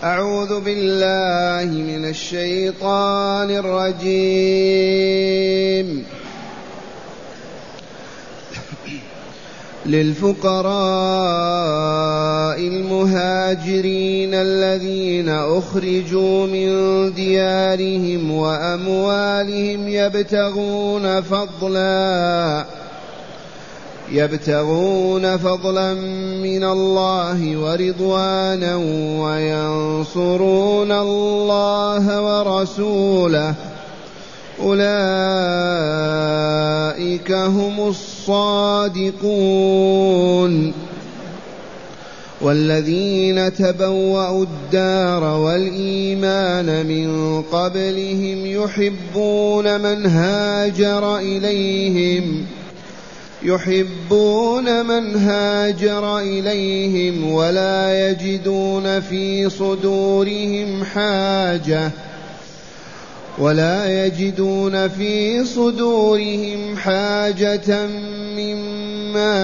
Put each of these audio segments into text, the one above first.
أعوذ بالله من الشيطان الرجيم. للفقراء المهاجرين الذين أخرجوا من ديارهم وأموالهم يبتغون فضلا من الله ورضوانا وينصرون الله ورسوله أولئك هم الصادقون. والذين تبوأوا الدار والإيمان من قبلهم يحبون من هاجر إليهم ولا يجدون في صدورهم حاجة مما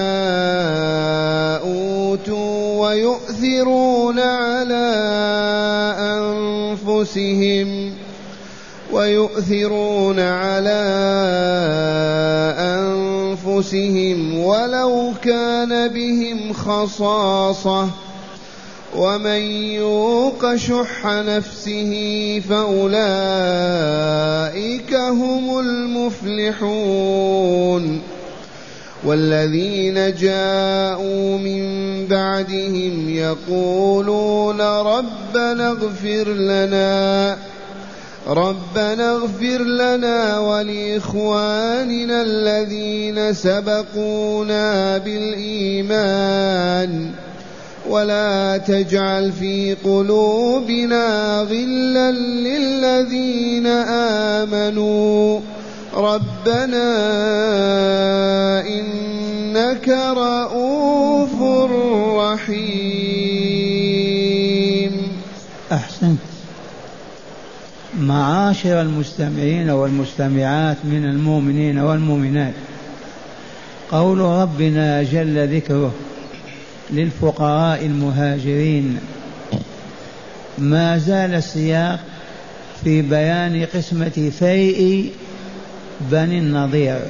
أوتوا ويؤثرون على أنفسهم ولو كان بهم خصاصة ومن يوق شح نفسه فأولئك هم المفلحون. والذين جاءوا من بعدهم يقولون ربنا اغفر لنا ولإخواننا الذين سبقونا بالإيمان ولا تجعل في قلوبنا غلا للذين آمنوا ربنا إنك رؤوف رحيم. أحسنت. معاشر المستمعين والمستمعات من المؤمنين والمؤمنات، قول ربنا جل ذكره للفقراء المهاجرين ما زال السياق في بيان قسمة فيء بني النضير،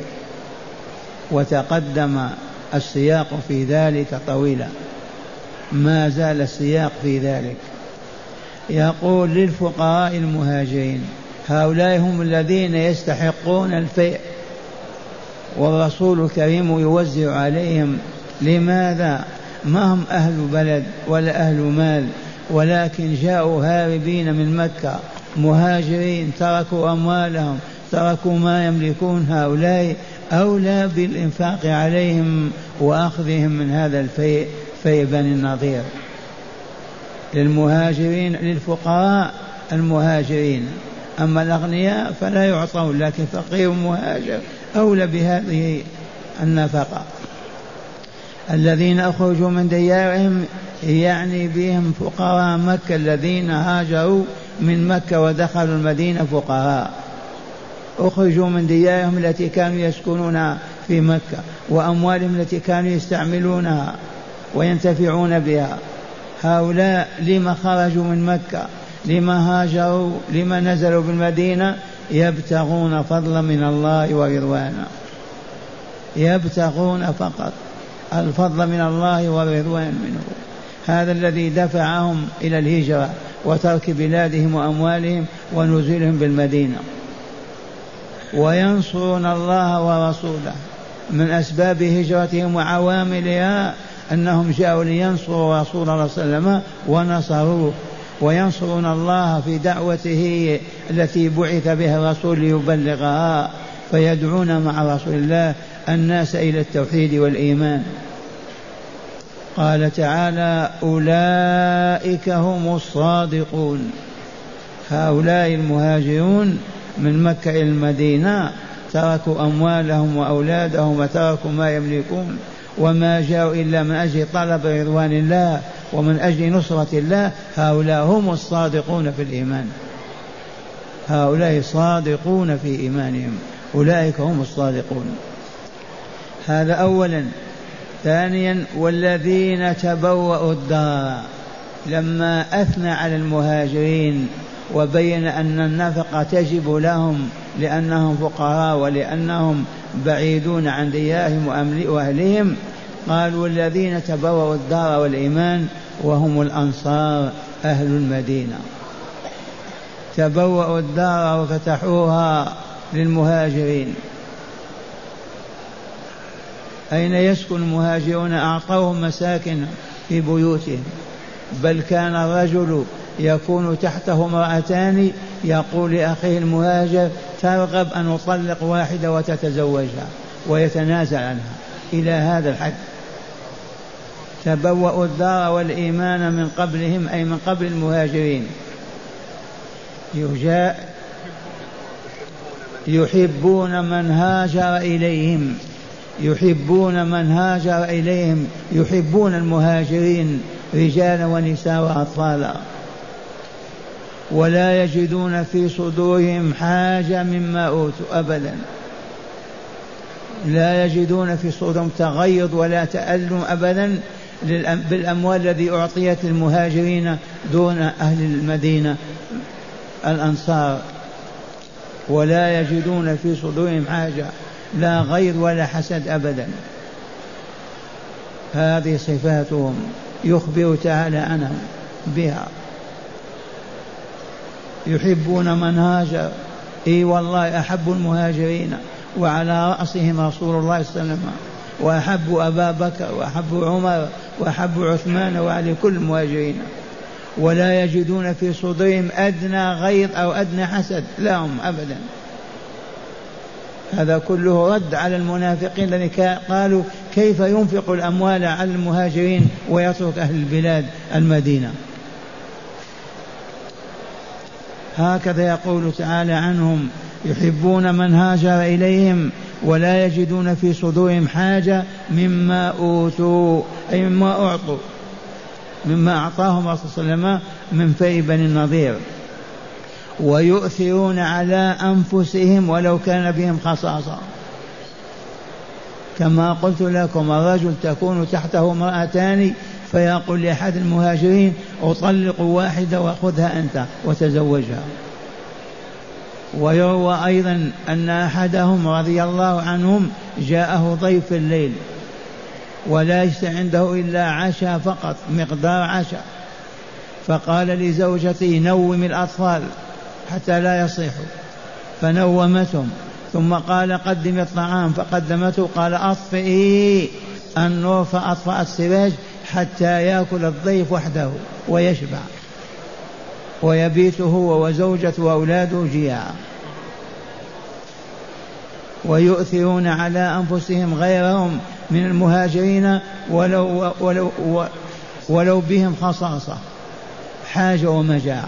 وتقدم السياق في ذلك طويلا، ما زال السياق في ذلك. يقول للفقراء المهاجرين، هؤلاء هم الذين يستحقون الفيء والرسول الكريم يوزع عليهم. لماذا؟ ما هم أهل بلد ولا أهل مال، ولكن جاءوا هاربين من مكة مهاجرين، تركوا أموالهم، تركوا ما يملكون. هؤلاء أولى بالإنفاق عليهم وأخذهم من هذا الفيء، فيء بني النضير. للمهاجرين، للفقراء المهاجرين. أما الأغنياء فلا يعطون، لكن فقير مهاجر أولى بهذه النفقة. الذين أخرجوا من ديارهم يعني بهم فقراء مكة، الذين هاجروا من مكة ودخلوا المدينة فقراء، أخرجوا من ديارهم التي كانوا يسكنونها في مكة وأموالهم التي كانوا يستعملونها وينتفعون بها. هؤلاء لما خرجوا من مكة؟ لما هاجروا؟ لما نزلوا بالمدينة؟ يبتغون فضلا من الله ورضوانا، يبتغون فقط الفضل من الله والرضوان منه. هذا الذي دفعهم إلى الهجرة وترك بلادهم وأموالهم ونزولهم بالمدينة. وينصرون الله ورسوله، من أسباب هجرتهم وعواملها أنهم جاءوا لينصروا رسول الله صلى الله عليه وسلم ونصروه، وينصرون الله في دعوته التي بعث بها الرسول ليبلغها، فيدعون مع رسول الله الناس إلى التوحيد والإيمان. قال تعالى أولئك هم الصادقون. هؤلاء المهاجرون من مكة إلى المدينة تركوا أموالهم وأولادهم وتركوا ما يملكون وما جاءوا إلا من أجل طلب رضوان الله ومن أجل نصرة الله. هؤلاء هم الصادقون في الإيمان، هؤلاء صادقون في إيمانهم، أولئك هم الصادقون. هذا أولا. ثانيا والذين تبوأوا الدار، لما أثنى على المهاجرين وبين أن النفقة تجب لهم لأنهم فقراء ولأنهم بعيدون عن ديارهم وأهلهم، قالوا الذين تبوأوا الدار والإيمان وهم الأنصار أهل المدينة، تبوأوا الدار وفتحوها للمهاجرين. أين يسكن المهاجرون؟ أعطوهم مساكن في بيوتهم، بل كان الرجل يكون تحته امرأتان يقول لأخيه المهاجر ترغب أن أطلق واحدة وتتزوجها ويتنازل عنها، إلى هذا الحد. تبوأوا الدار والإيمان من قبلهم، أي من قبل المهاجرين. يحبون من هاجر إليهم، يحبون من هاجر إليهم، يحبون المهاجرين رجالا ونساء وأطفالا، ولا يجدون في صدورهم حاجة مما أوتوا أبدا، لا يجدون في صدورهم تغيظ ولا تألم أبدا بالأموال التي أعطيت المهاجرين دون أهل المدينة الأنصار، ولا يجدون في صدورهم حاجة، لا غيظ ولا حسد أبدا. هذه صفاتهم يخبر تعالى عنهم بها. يحبون من هاجر، اي والله أحب المهاجرين، وعلى رأسهم رسول الله صلى الله عليه وسلم، وأحب أبا بكر وأحب عمر وأحب عثمان وعلي كل المهاجرين، ولا يجدون في صدورهم أدنى غيظ أو أدنى حسد لهم أبدا. هذا كله رد على المنافقين الذين قالوا كيف ينفق الأموال على المهاجرين ويترك أهل البلاد المدينة. هكذا يقول تعالى عنهم: يحبون من هاجر إليهم ولا يجدون في صدورهم حاجة مما أوتوا، أي مما أعطوا، مما أعطاهم الرسول صلى الله عليه وسلم من في بني النضير. ويؤثرون على أنفسهم ولو كان بهم خصاصة، كما قلت لكم الرجل تكون تحته امرأتان فيقول لأحد المهاجرين أطلق واحدة وخذها أنت وتزوجها. ويروى أيضا أن أحدهم رضي الله عنهم جاءه ضيف في الليل وليس عنده إلا عشاء فقط، مقدار عشاء، فقال لزوجته نوم الأطفال حتى لا يصيحوا، فنومتهم، ثم قال قدم الطعام فقدمته، قال أطفئي النور، فأطفأ السراج حتى يأكل الضيف وحده ويشبع ويبيت هو وزوجته وأولاده جياعا. ويؤثرون على أنفسهم غيرهم من المهاجرين ولو بهم خصاصة، حاجة ومجاعة.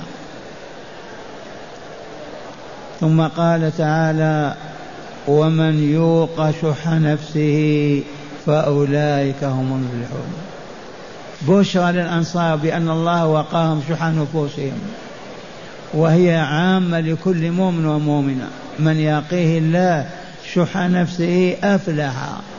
ثم قال تعالى: ومن يوق شح نفسه فأولئك هم المفلحون. بشرى للأنصار بأن الله وقاهم شح نفوسهم، وهي عامة لكل مؤمن ومؤمنة. من يقيه الله شح نفسه أفلح.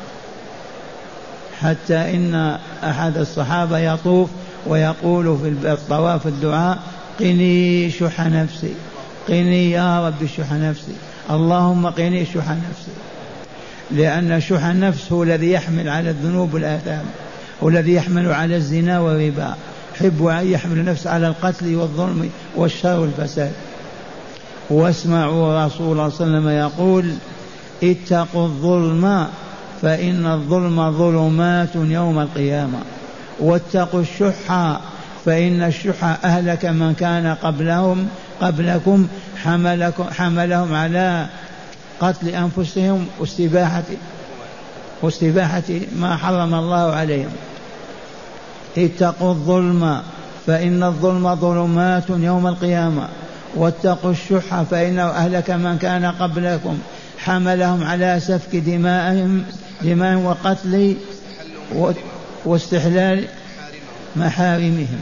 حتى إن أحد الصحابة يطوف ويقول في الطواف الدعاء: قني شح نفسي، قني يا رب شح نفسي، اللهم قني شح نفسي. لأن شح النفس هو الذي يحمل على الذنوب والآثام، والذي يحمل على الزنا والربا، يحب أن يحمل النفس على القتل والظلم والشر والفساد. واسمعوا رسول الله صلى الله عليه وسلم يقول: اتقوا الظلم فإن الظلم ظلمات يوم القيامة، واتقوا الشح فإن الشح أهلك من كان قبلكم حملهم على قتل أنفسهم واستباحة ما حرم الله عليهم. اتقوا الظلم فإن الظلم ظلمات يوم القيامة، واتقوا الشح فإنه أهلك من كان قبلكم حملهم على سفك دمائهم وقتل واستحلال محارمهم.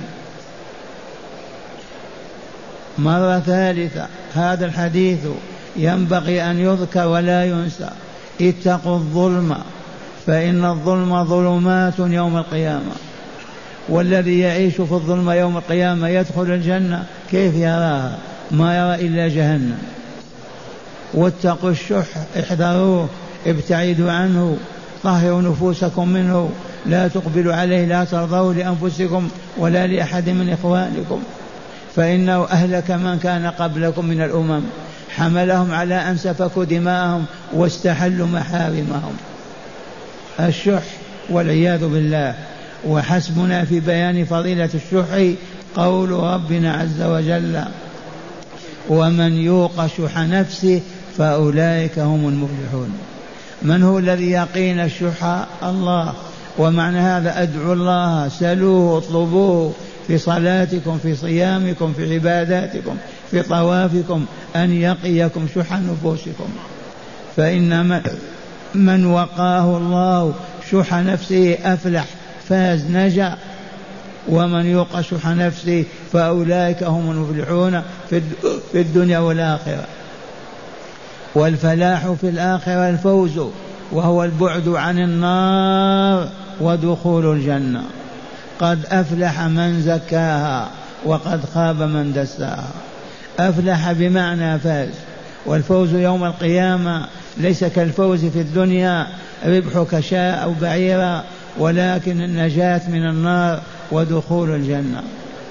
مرة ثالثة هذا الحديث ينبغي أن يذكر ولا ينسى: اتقوا الظلم فإن الظلم ظلمات يوم القيامة، والذي يعيش في الظلم يوم القيامة يدخل الجنة كيف يراها؟ ما يرى إلا جهنم. واتقوا الشح، احذروه، ابتعدوا عنه، طهروا نفوسكم منه، لا تقبلوا عليه، لا ترضوا لأنفسكم ولا لأحد من إخوانكم، فإنه أهلك من كان قبلكم من الأمم، حملهم على أن سفكوا دماءهم واستحلوا محارمهم. الشح والعياذ بالله. وحسبنا في بيان فضيلة الشح قول ربنا عز وجل: ومن يوق شح نفسه فأولئك هم المفلحون. من هو الذي يقينا الشح؟ الله. ومعنى هذا أدعوا الله، سلوه، اطلبوه في صلاتكم، في صيامكم، في عباداتكم، في طوافكم، أن يقيكم شح نفوسكم. فإن من وقاه الله شح نفسه أفلح، فاز، نجا. ومن يوق شح نفسه فأولئك هم المفلحون في الدنيا والآخرة. والفلاح في الآخرة الفوز، وهو البعد عن النار ودخول الجنة. قد أفلح من زكاها وقد خاب من دساها. أفلح بمعنى فاز. والفوز يوم القيامة ليس كالفوز في الدنيا ربحك شاء أو بعيرا، ولكن النجاة من النار ودخول الجنة.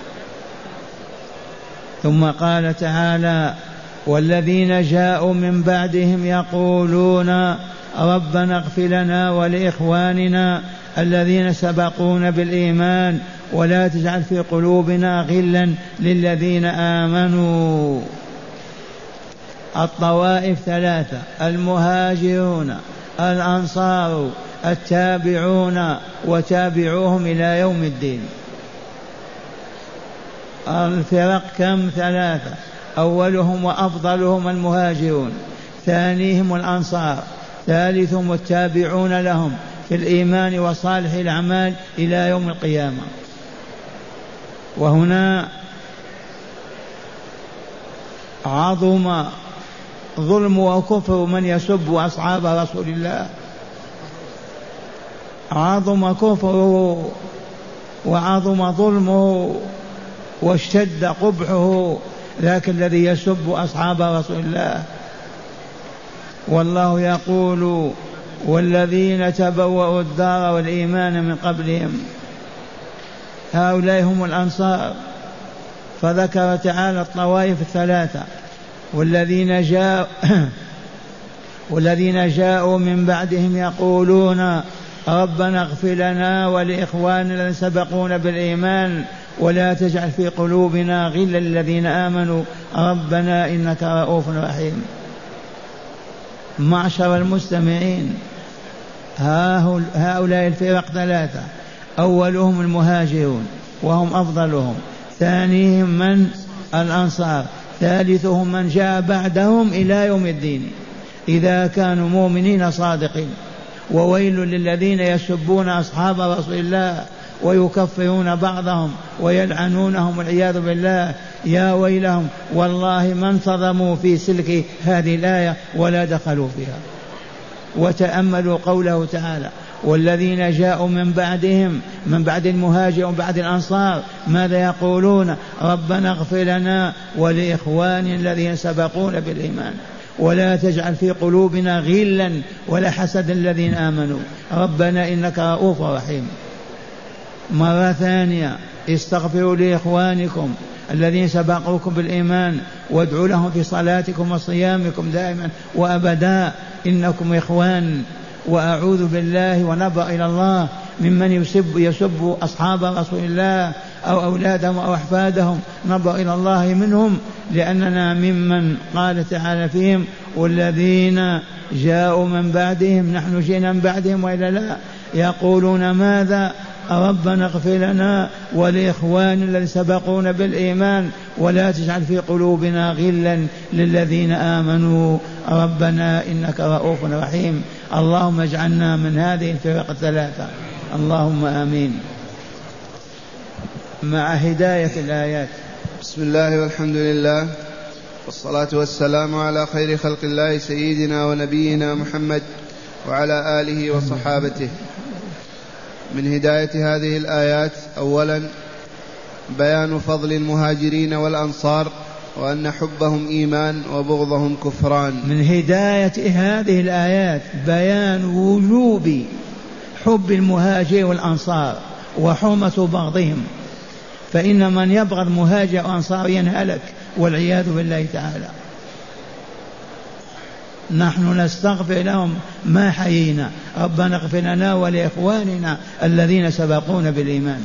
ثم قال تعالى: والذين جاءوا من بعدهم يقولون ربنا اغفر لنا ولإخواننا الذين سبقونا بالإيمان ولا تجعل في قلوبنا غلا للذين آمنوا. الطوائف ثلاثة: المهاجرون، الأنصار، التابعون وتابعوهم إلى يوم الدين. الفرق كم؟ ثلاثة: أولهم وأفضلهم المهاجرون، ثانيهم الأنصار، ثالثهم التابعون لهم في الإيمان وصالح الأعمال إلى يوم القيامة. وهنا عظم ظلم وكفر من يسب أصحاب رسول الله، عظم كفره وعظم ظلمه واشتد قبحه ذاك الذي يسب أصحاب رسول الله. والله يقول: والذين تبوأوا الدار والإيمان من قبلهم، هؤلاء هم الأنصار. فذكر تعالى الطوائف الثلاثة: والذين جاءوا من بعدهم يقولون ربنا اغفر لنا ولإخواننا الذين سبقونا بالإيمان ولا تجعل في قلوبنا غلا للذين آمنوا ربنا إنك رؤوف رحيم. معشر المستمعين، هؤلاء الفرق ثلاثة: أولهم المهاجرون وهم أفضلهم، ثانيهم من؟ الأنصار، ثالثهم من جاء بعدهم إلى يوم الدين إذا كانوا مؤمنين صادقين. وويل للذين يسبون أصحاب رسول الله ويكفرون بعضهم ويلعنونهم والعياذ بالله، يا ويلهم والله ما انتظموا في سلك هذه الآية ولا دخلوا فيها. وتأملوا قوله تعالى: والذين جاءوا من بعدهم، من بعد المهاجر ومن بعد الأنصار، ماذا يقولون؟ ربنا اغفر لنا ولإخواننا الذين سبقونا بالإيمان ولا تجعل في قلوبنا غلا ولا حسد الذين آمنوا ربنا إنك رؤوف رحيم. مرة ثانية: استغفروا لإخوانكم الذين سبقوكم بالإيمان وادعوا لهم في صلاتكم وصيامكم دائما وأبدا إنكم إخوان. وأعوذ بالله ونبأ إلى الله ممن يسب أصحاب رسول الله أو أولادهم أو أحفادهم، نبأ إلى الله منهم، لأننا ممن قال تعالى فيهم: والذين جاءوا من بعدهم، نحن جئنا من بعدهم وإلا لا، يقولون ماذا؟ ربنا اغفر لنا ولإخواننا الذين سبقونا بالإيمان ولا تجعل في قلوبنا غلا للذين آمنوا ربنا إنك رؤوف رحيم. اللهم اجعلنا من هذه الفرق الثلاثة، اللهم آمين. مع هداية الآيات. بسم الله والحمد لله والصلاة والسلام على خير خلق الله سيدنا ونبينا محمد وعلى آله وصحابته. من هداية هذه الآيات أولا بيان فضل المهاجرين والأنصار وأن حبهم إيمان وبغضهم كفران. من هداية هذه الآيات بيان وجوب حب المهاجر والأنصار وحرمة بغضهم، فإن من يبغض مهاجر وأنصاريا هلك والعياذ بالله تعالى. نحن نستغفر لهم ما حيينا، ربنا اغفر لنا ولإخواننا الذين سبقونا بالإيمان.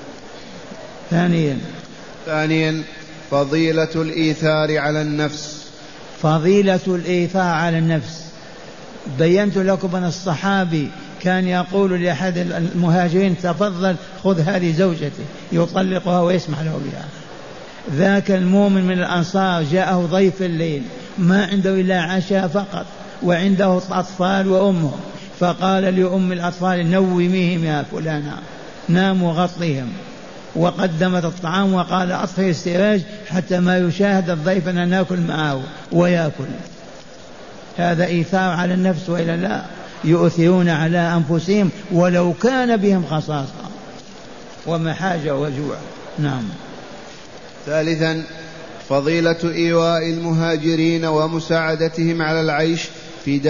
ثانيا فضيلة الإيثار على النفس. فضيلة الإيثار على النفس. بينت لكم أن الصحابي كان يقول لأحد المهاجرين تفضل خذ هذه زوجتي، يطلقها ويسمح له بها. ذاك المؤمن من الأنصار جاءه ضيف في الليل ما عنده إلا عشاء فقط وعنده أطفال وأمه، فقال لأم الأطفال نوميهم يا فلانة، ناموا غطيهم، وقدمت الطعام وقال أطفئ السراج حتى ما يشاهد الضيف أن ناكل معه ويأكل. هذا إيثار على النفس وإلا لا؟ يؤثرون على أنفسهم ولو كان بهم خصاصة ومحاجة وجوع. نعم. ثالثا فضيلة إيواء المهاجرين ومساعدتهم على العيش في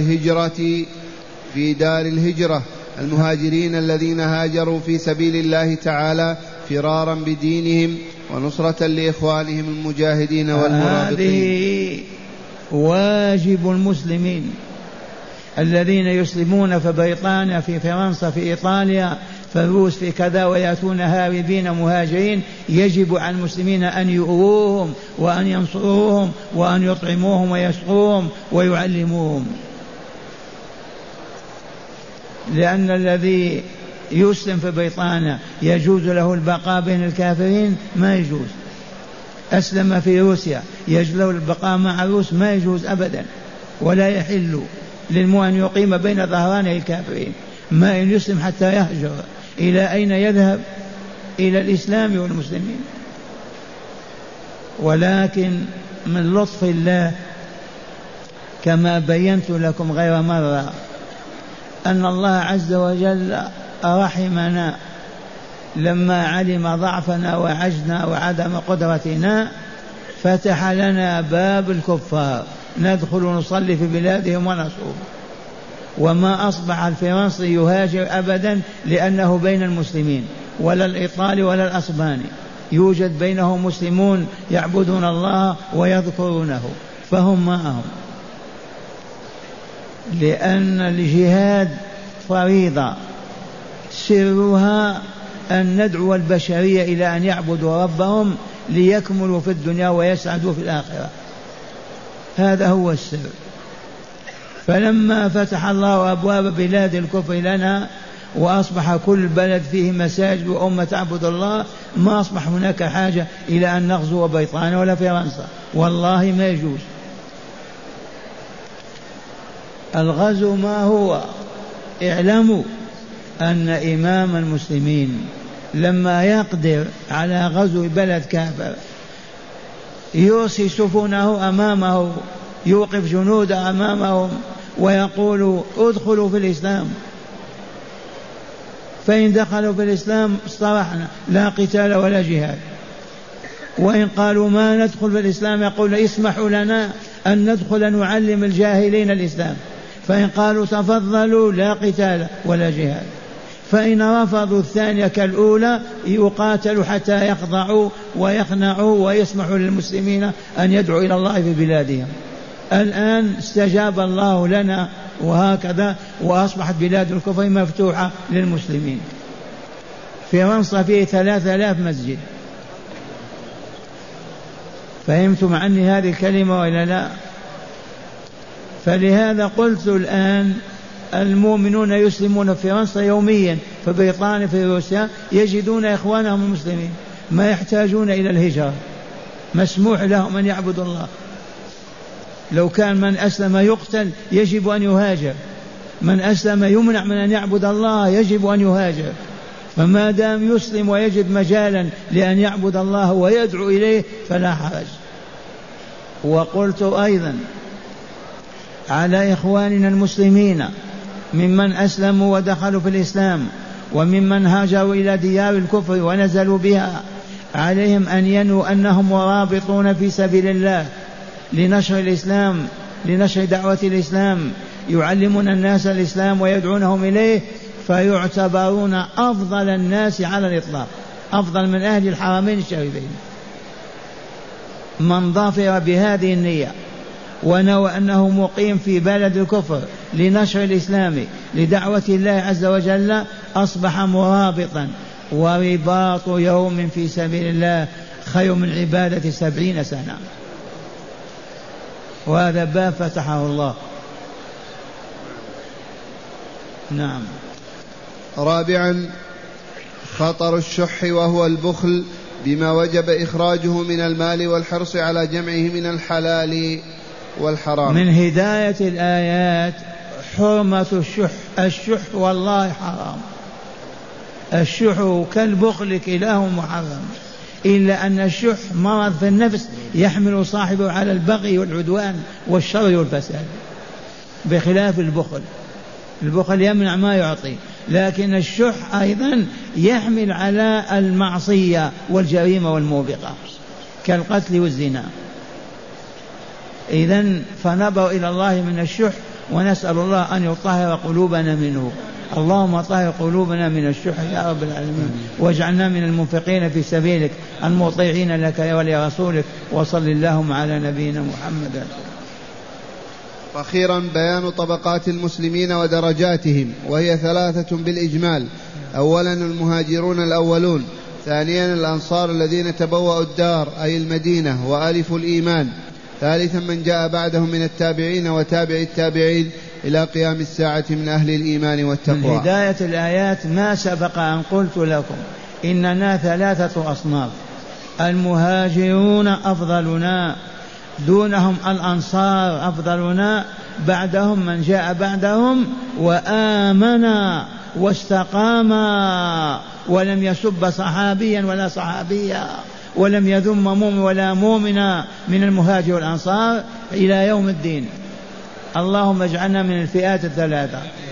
دار الهجرة المهاجرين الذين هاجروا في سبيل الله تعالى فرارا بدينهم ونصرة لإخوانهم المجاهدين والمرابطين. هذه واجب المسلمين الذين يسلمون في بريطانيا، في فرنسا، في إيطاليا، في الروس، في كذا، ويأتون هاربين مهاجرين. يجب على المسلمين أن يؤووهم وأن ينصروهم وأن يطعموهم ويسقوهم ويعلموهم، لأن الذي يسلم في بريطانيا يجوز له البقاء بين الكافرين؟ ما يجوز. أسلم في روسيا يجوز له البقاء مع الروس؟ ما يجوز أبدا، ولا يحل للمؤمن أن يقيم بين ظهراني الكافرين. ما إن يسلم حتى يهجر، إلى أين يذهب؟ إلى الإسلام والمسلمين. ولكن من لطف الله كما بينت لكم غير مرة أن الله عز وجل رحمنا لما علم ضعفنا وعجزنا وعدم قدرتنا، فتح لنا باب الكفار ندخل ونصلي في بلادهم ونصوم. وما أصبح الفرنسي يهاجر أبدا لأنه بين المسلمين، ولا الإيطالي ولا الأسباني، يوجد بينهم مسلمون يعبدون الله ويذكرونه فهم معهم، لأن الجهاد فريضة سرها أن ندعو البشرية إلى أن يعبدوا ربهم ليكملوا في الدنيا ويسعدوا في الآخرة. هذا هو السر. فلما فتح الله أبواب بلاد الكفر لنا وأصبح كل بلد فيه مساجد وأمة تعبد الله، ما أصبح هناك حاجة إلى أن نغزو بريطانيا ولا فرنسا، والله ما يجوز. الغزو ما هو؟ اعلموا أن إمام المسلمين لما يقدر على غزو بلد كافر يرسي سفنه أمامه، يوقف جنوده أمامهم ويقول ادخلوا في الإسلام، فإن دخلوا في الإسلام اصطلحنا لا قتال ولا جهاد. وإن قالوا ما ندخل في الإسلام يقول اسمحوا لنا أن ندخل نعلم الجاهلين الإسلام، فإن قالوا تفضلوا لا قتال ولا جهاد. فإن رفضوا الثانية كالأولى يقاتلوا حتى يخضعوا ويخنعوا ويسمحوا للمسلمين أن يدعوا إلى الله في بلادهم. الآن استجاب الله لنا وهكذا، وأصبحت بلاد الكفر مفتوحة للمسلمين. فرنسا فيه 3000 مسجد. فهمتم عني هذه الكلمة ولا لا؟ فلهذا قلت الآن المؤمنون يسلمون في فرنسا يوميا، في بريطانيا، في روسيا، يجدون إخوانهم المسلمين، ما يحتاجون إلى الهجرة، مسموح لهم أن يعبدوا الله. لو كان من أسلم يقتل يجب أن يهاجر، من أسلم يمنع من أن يعبد الله يجب أن يهاجر. فما دام يسلم ويجد مجالا لأن يعبد الله ويدعو إليه فلا حرج. وقلت أيضا على إخواننا المسلمين ممن أسلموا ودخلوا في الإسلام وممن هاجروا إلى ديار الكفر ونزلوا بها عليهم أن ينووا أنهم مرابطون في سبيل الله لنشر الإسلام، لنشر دعوة الإسلام، يعلمون الناس الإسلام ويدعونهم إليه، فيعتبرون أفضل الناس على الإطلاق، أفضل من أهل الحرمين الشريفين. من ظفر بهذه النية ونوى أنه مقيم في بلد الكفر لنشر الإسلام لدعوة الله عز وجل أصبح مرابطا، ورباط يوم في سبيل الله خير من عبادة 70 سنة. وهذا باب فتحه الله. نعم. رابعا خطر الشح وهو البخل بما وجب إخراجه من المال والحرص على جمعه من الحلال والحرام. من هداية الآيات حرمة الشح. الشح والله حرام، الشح كالبخل كلاه محرم، إلا أن الشح مرض في النفس يحمل صاحبه على البغي والعدوان والشر والفساد، بخلاف البخل. البخل يمنع ما يعطي، لكن الشح أيضا يحمل على المعصية والجريمة والموبقة كالقتل والزنا. إذن فنبر إلى الله من الشح، ونسأل الله أن يطهر قلوبنا منه. اللهم طهر قلوبنا من الشح يا رب العالمين، واجعلنا من المنفقين في سبيلك المطيعين لك ولرسولك، وصل اللهم على نبينا محمد. أخيرا بيان طبقات المسلمين ودرجاتهم، وهي 3 بالإجمال. أولا المهاجرون الأولون، ثانيا الأنصار الذين تبوأوا الدار أي المدينة وألفوا الإيمان، ثالثا من جاء بعدهم من التابعين وتابع التابعين إلى قيام الساعة من أهل الإيمان والتقوى. من هداية الآيات ما سبق أن قلت لكم إننا 3 أصناف: المهاجرون أفضلنا، دونهم الأنصار أفضلنا، بعدهم من جاء بعدهم وآمنا واستقاما ولم يسب صحابيا ولا صحابيا ولم يذم مؤمن ولا مؤمنا من المهاجر والأنصار إلى يوم الدين. اللهم اجعلنا من الفئات 3.